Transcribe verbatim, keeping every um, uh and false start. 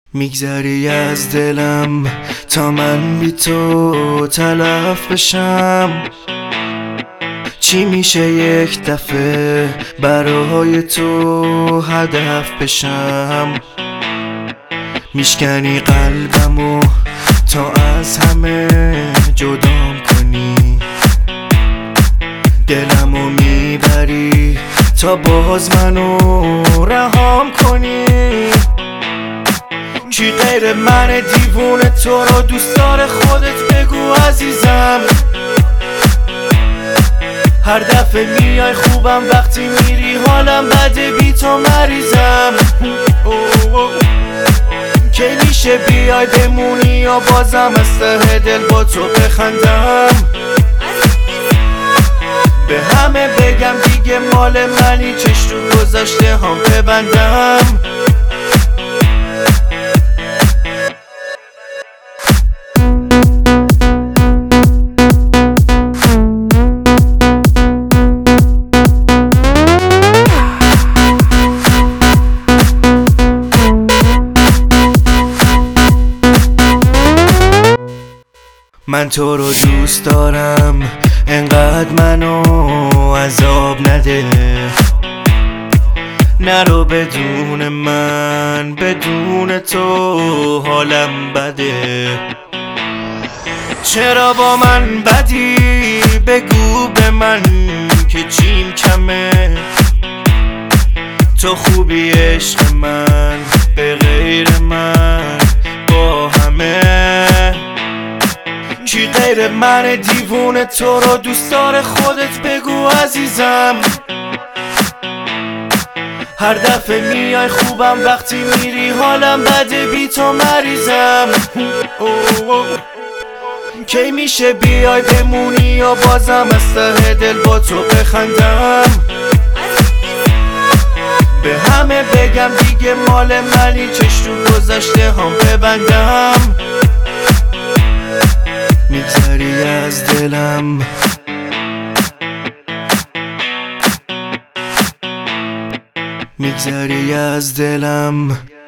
میگذری از دلم تا من بی تو تلف بشم. چی میشه یک دفعه برای تو هدف بشم؟ میشکنی قلبمو تا از همه جدام کنی، دلمو میبری تا باز منو رهام کنی. کی غیر من دیوونه تو رو دوست داره؟ خودت بگو عزیزم. هر دفعه میای خوبم، وقتی میری حالم بده، بی تو مریضم. کی میشه بیای بمونی یا بازم از ته دل با تو بخندم؟ به همه بگم دیگه مال منی، چش رو گذاشته هم ببندم. من تو رو دوست دارم، انقدر منو عذاب نده. نرو بدون من، بدون تو حالم بده. چرا با من بدی؟ بگو به من که چیم کمه. تو خوبی عشق من، به غیر من با همه. کی غیر من دیوونه تو رو دوست داره؟ خودت بگو عزیزم. هر دفعه میای خوبم، وقتی میری حالم بده، بی تو مریضم. کی میشه بیای بمونی یا بازم از ته دل با تو بخندم؟ به همه بگم دیگه مال منی، چش رو گذاشته هم ببندم. میگذری از دلم، میگذری از دلم.